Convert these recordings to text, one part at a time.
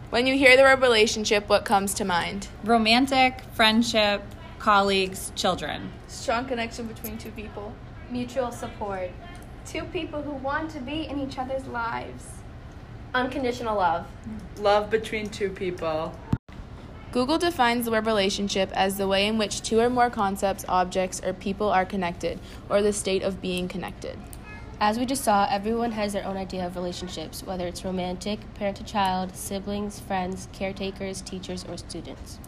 When you hear the word relationship, what comes to mind? Romantic, friendship, colleagues, children. Strong connection between two people. Mutual support. Two people who want to be in each other's lives. Unconditional love. Love between two people. Google defines the word relationship as the way in which two or more concepts, objects, or people are connected, or the state of being connected. As we just saw, everyone has their own idea of relationships, whether it's romantic, parent to child, siblings, friends, caretakers, teachers, or students.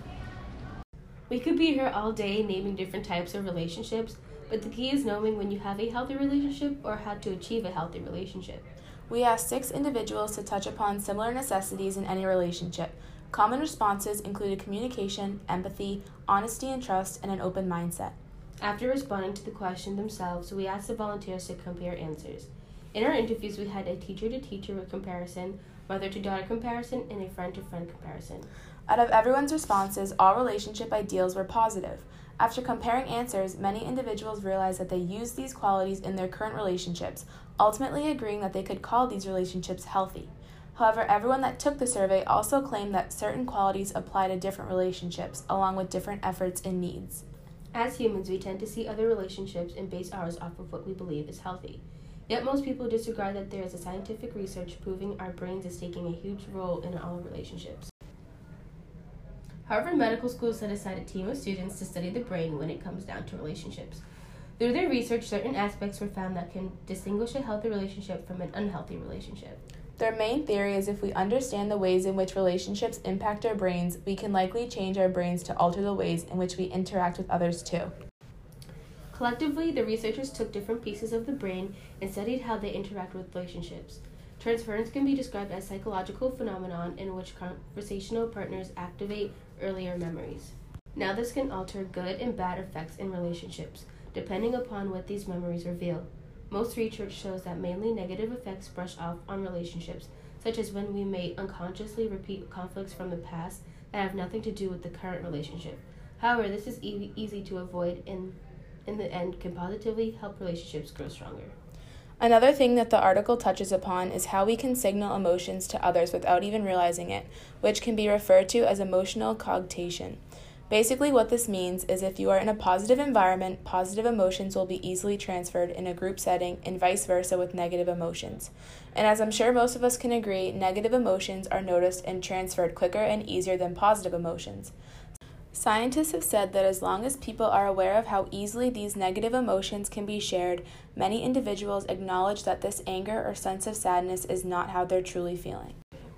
We could be here all day naming different types of relationships, but the key is knowing when you have a healthy relationship or how to achieve a healthy relationship. We asked 6 individuals to touch upon similar necessities in any relationship. Common responses included communication, empathy, honesty and trust, and an open mindset. After responding to the question themselves, we asked the volunteers to compare answers. In our interviews, we had a teacher-to-teacher comparison, mother-to-daughter comparison, and a friend-to-friend comparison. Out of everyone's responses, all relationship ideals were positive. After comparing answers, many individuals realized that they used these qualities in their current relationships, ultimately agreeing that they could call these relationships healthy. However, everyone that took the survey also claimed that certain qualities apply to different relationships, along with different efforts and needs. As humans, we tend to see other relationships and base ours off of what we believe is healthy. Yet most people disregard that there is a scientific research proving our brains is taking a huge role in all relationships. Harvard Medical School set aside a team of students to study the brain when it comes down to relationships. Through their research, certain aspects were found that can distinguish a healthy relationship from an unhealthy relationship. Their main theory is if we understand the ways in which relationships impact our brains, we can likely change our brains to alter the ways in which we interact with others too. Collectively, the researchers took different pieces of the brain and studied how they interact with relationships. Transference can be described as a psychological phenomenon in which conversational partners activate earlier memories. Now, this can alter good and bad effects in relationships, depending upon what these memories reveal. Most research shows that mainly negative effects brush off on relationships, such as when we may unconsciously repeat conflicts from the past that have nothing to do with the current relationship. However, this is easy to avoid and in the end can positively help relationships grow stronger. Another thing that the article touches upon is how we can signal emotions to others without even realizing it, which can be referred to as emotional cogitation. Basically, what this means is if you are in a positive environment, positive emotions will be easily transferred in a group setting and vice versa with negative emotions. And as I'm sure most of us can agree, negative emotions are noticed and transferred quicker and easier than positive emotions. Scientists have said that as long as people are aware of how easily these negative emotions can be shared, many individuals acknowledge that this anger or sense of sadness is not how they're truly feeling.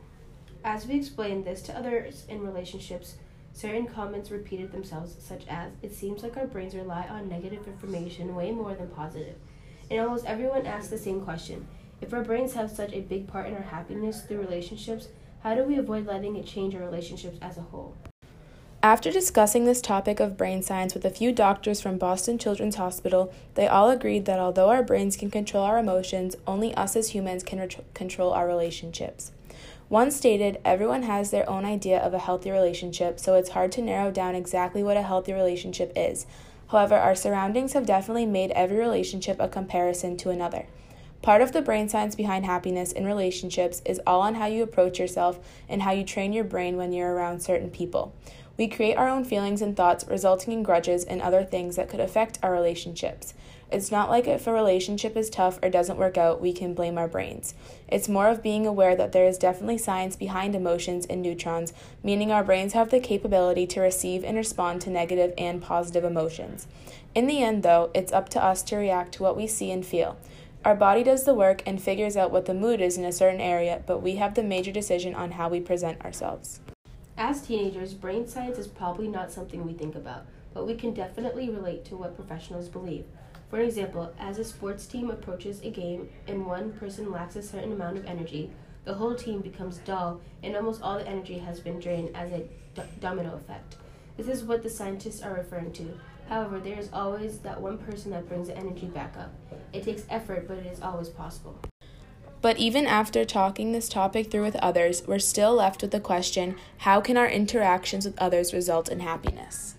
As we explained this to others in relationships, certain comments repeated themselves, such as, "It seems like our brains rely on negative information way more than positive." And almost everyone asks the same question. If our brains have such a big part in our happiness through relationships, how do we avoid letting it change our relationships as a whole? After discussing this topic of brain science with a few doctors from Boston Children's Hospital, they all agreed that although our brains can control our emotions, only us as humans can control our relationships. One stated, "Everyone has their own idea of a healthy relationship, so it's hard to narrow down exactly what a healthy relationship is. However, our surroundings have definitely made every relationship a comparison to another." Part of the brain science behind happiness in relationships is all on how you approach yourself and how you train your brain when you're around certain people. We create our own feelings and thoughts, resulting in grudges and other things that could affect our relationships. It's not like if a relationship is tough or doesn't work out, we can blame our brains. It's more of being aware that there is definitely science behind emotions and neutrons, meaning our brains have the capability to receive and respond to negative and positive emotions. In the end, though, it's up to us to react to what we see and feel. Our body does the work and figures out what the mood is in a certain area, but we have the major decision on how we present ourselves. As teenagers, brain science is probably not something we think about, but we can definitely relate to what professionals believe. For example, as a sports team approaches a game and one person lacks a certain amount of energy, the whole team becomes dull and almost all the energy has been drained as a domino effect. This is what the scientists are referring to. However, there is always that one person that brings the energy back up. It takes effort, but it is always possible. But even after talking this topic through with others, we're still left with the question, how can our interactions with others result in happiness?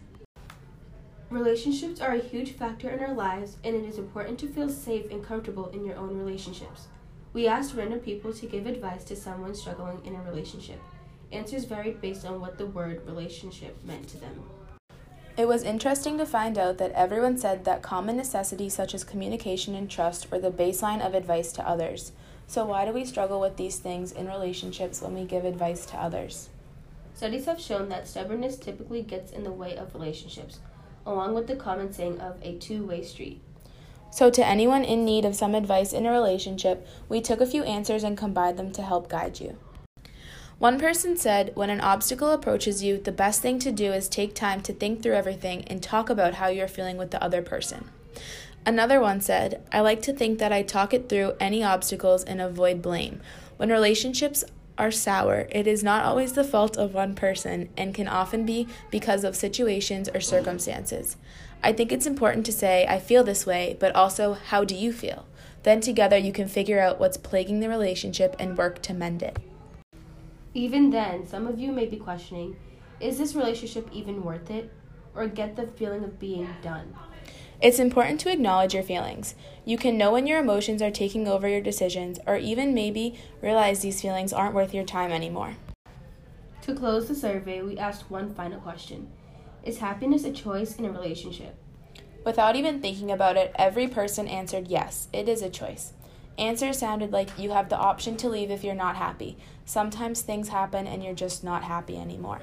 Relationships are a huge factor in our lives, and it is important to feel safe and comfortable in your own relationships. We asked random people to give advice to someone struggling in a relationship. Answers varied based on what the word relationship meant to them. It was interesting to find out that everyone said that common necessities such as communication and trust were the baseline of advice to others. So why do we struggle with these things in relationships when we give advice to others? Studies have shown that stubbornness typically gets in the way of relationships, along with the common saying of a two-way street. So to anyone in need of some advice in a relationship, we took a few answers and combined them to help guide you. One person said, when an obstacle approaches you, the best thing to do is take time to think through everything and talk about how you're feeling with the other person. Another one said, I like to think that I talk it through any obstacles and avoid blame. When relationships are sour, it is not always the fault of one person and can often be because of situations or circumstances. I think it's important to say, I feel this way, but also, how do you feel? Then together you can figure out what's plaguing the relationship and work to mend it. Even then, some of you may be questioning, is this relationship even worth it? Or get the feeling of being done? It's important to acknowledge your feelings. You can know when your emotions are taking over your decisions, or even maybe realize these feelings aren't worth your time anymore. To close the survey, we asked one final question. Is happiness a choice in a relationship? Without even thinking about it, every person answered yes, it is a choice. Answers sounded like you have the option to leave if you're not happy. Sometimes things happen and you're just not happy anymore.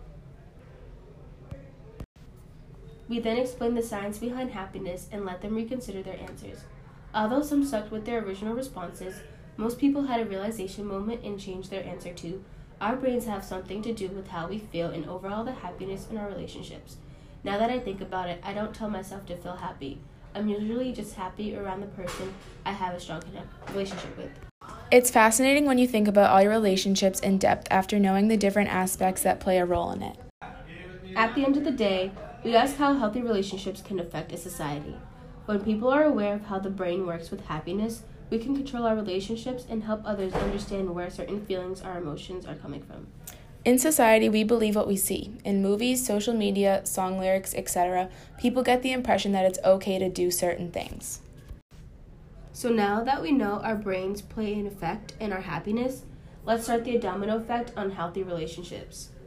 We then explained the science behind happiness and let them reconsider their answers. Although some stuck with their original responses, most people had a realization moment and changed their answer to, our brains have something to do with how we feel and overall the happiness in our relationships. Now that I think about it, I don't tell myself to feel happy. I'm usually just happy around the person I have a strong relationship with. It's fascinating when you think about all your relationships in depth after knowing the different aspects that play a role in it. At the end of the day, we ask how healthy relationships can affect a society. When people are aware of how the brain works with happiness, we can control our relationships and help others understand where certain feelings or emotions are coming from. In society, we believe what we see. In movies, social media, song lyrics, etc., people get the impression that it's okay to do certain things. So now that we know our brains play an effect in our happiness, let's start the domino effect on healthy relationships.